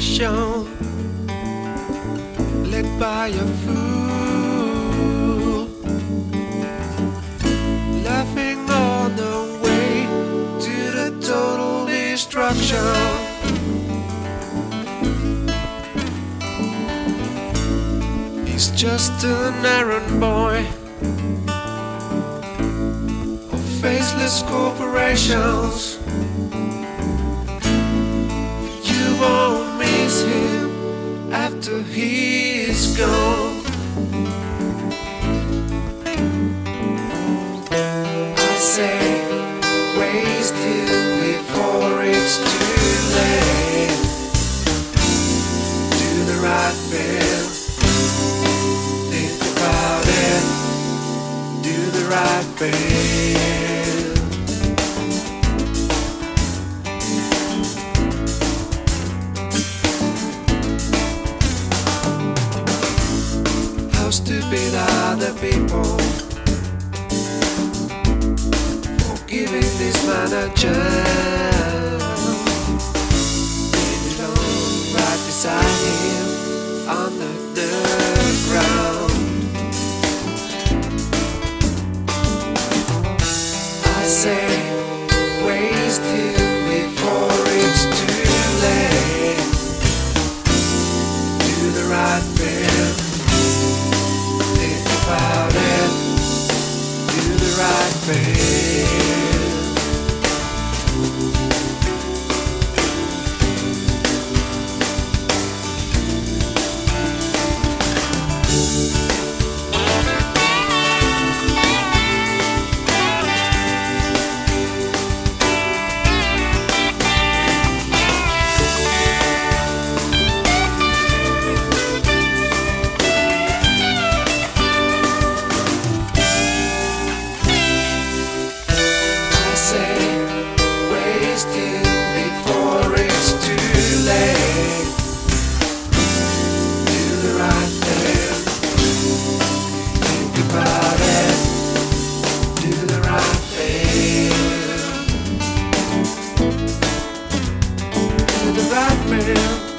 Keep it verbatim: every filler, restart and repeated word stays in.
nation led by a fool, laughing on the way to the total destruction. He's just an errand boy of faceless corporations. You won't miss him after he is gone. I say, waste him before it's too late. Do the right thing. Think about it. Do the right thing. Stupid are the people for giving this man a chance. Leave it on right beside him under the ground. I say, waste him before it's too late. Do the right thing. About it, do the right thing. Before it's too late, do the right thing. Think about it. Do the right thing. Do the right thing.